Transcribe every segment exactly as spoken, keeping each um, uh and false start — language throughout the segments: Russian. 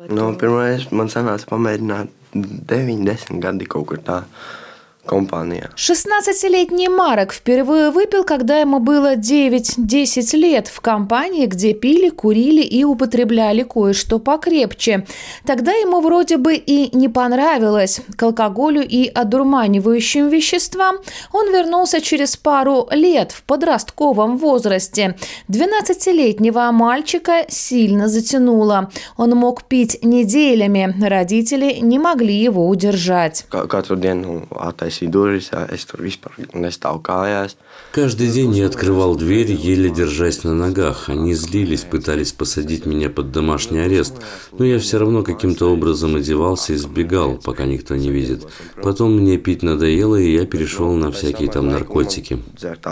Nu, pirmā reize man sanāca pamēģināt deviņi, desmit gadi kaut kur tā. Компания. шестнадцатилетний Марек впервые выпил, когда ему было девять-десять лет, в компании, где пили, курили и употребляли кое-что покрепче. Тогда ему вроде бы и не понравилось. К алкоголю и одурманивающим веществам он вернулся через пару лет в подростковом возрасте. двенадцатилетнего мальчика сильно затянуло. Он мог пить неделями. Родители не могли его удержать. Каждый день я открывал дверь, еле держась на ногах. Они злились, пытались посадить меня под домашний арест. Но я все равно каким-то образом одевался и сбегал, пока никто не видит. Потом мне пить надоело, и я перешел на всякие там наркотики.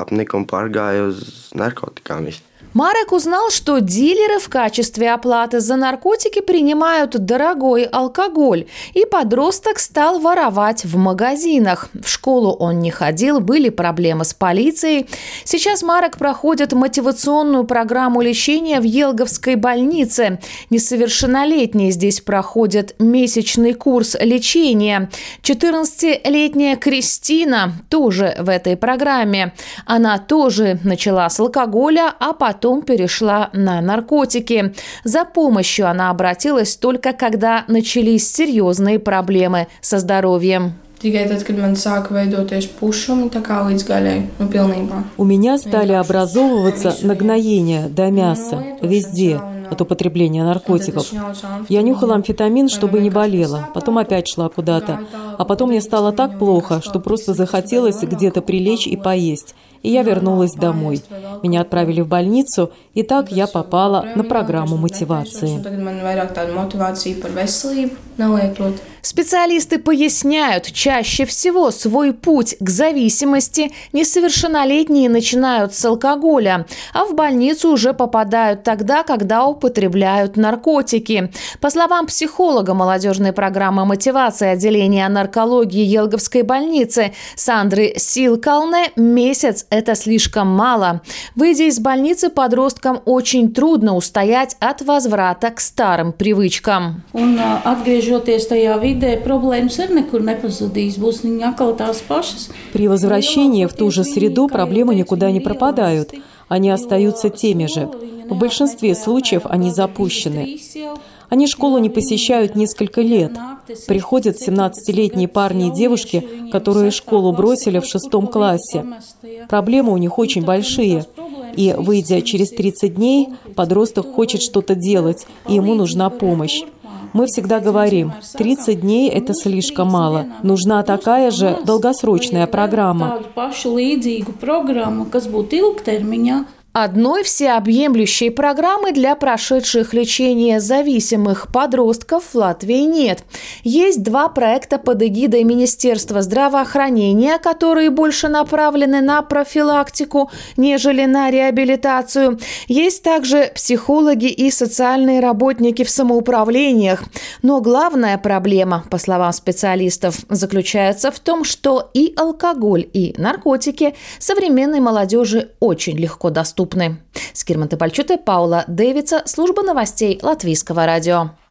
Марек узнал, что дилеры в качестве оплаты за наркотики принимают дорогой алкоголь, и подросток стал воровать в магазинах. В школу он не ходил, были проблемы с полицией. Сейчас Марек проходит мотивационную программу лечения в Елговской больнице. Несовершеннолетние здесь проходят месячный курс лечения. четырнадцатилетняя Кристина тоже в этой программе. Она тоже начала с алкоголя, а потом Потом перешла на наркотики. За помощью она обратилась только когда начались серьезные проблемы со здоровьем. У меня стали образовываться нагноения до мяса везде от употребления наркотиков. Я нюхала амфетамин, чтобы не болело, потом опять шла куда-то. А потом мне стало так плохо, что просто захотелось где-то прилечь и поесть. И я вернулась домой. Меня отправили в больницу, и так я попала на программу мотивации. Специалисты поясняют, чаще всего свой путь к зависимости несовершеннолетние начинают с алкоголя, а в больницу уже попадают тогда, когда употребляют наркотики. По словам психолога молодежной программы мотивации отделения наркологии Елговской больницы Сандры Силкалне, месяц – это слишком мало. Выйдя из больницы, подросткам очень трудно устоять от возврата к старым привычкам. При возвращении в ту же среду проблемы никуда не пропадают. Они остаются теми же. В большинстве случаев они запущены. Они школу не посещают несколько лет. Приходят семнадцатилетние парни и девушки, которые школу бросили в шестом классе. Проблемы у них очень большие. И, выйдя через тридцать дней, подросток хочет что-то делать, и ему нужна помощь. Мы всегда говорим, тридцать дней – это слишком мало. Нужна такая же долгосрочная программа. Одной всеобъемлющей программы для прошедших лечение зависимых подростков в Латвии нет. Есть два проекта под эгидой Министерства здравоохранения, которые больше направлены на профилактику, нежели на реабилитацию. Есть также психологи и социальные работники в самоуправлениях. Но главная проблема, по словам специалистов, заключается в том, что и алкоголь, и наркотики современной молодежи очень легко доступны. Скирманте Пальчуте, Паула Дэвидса, служба новостей Латвийского радио.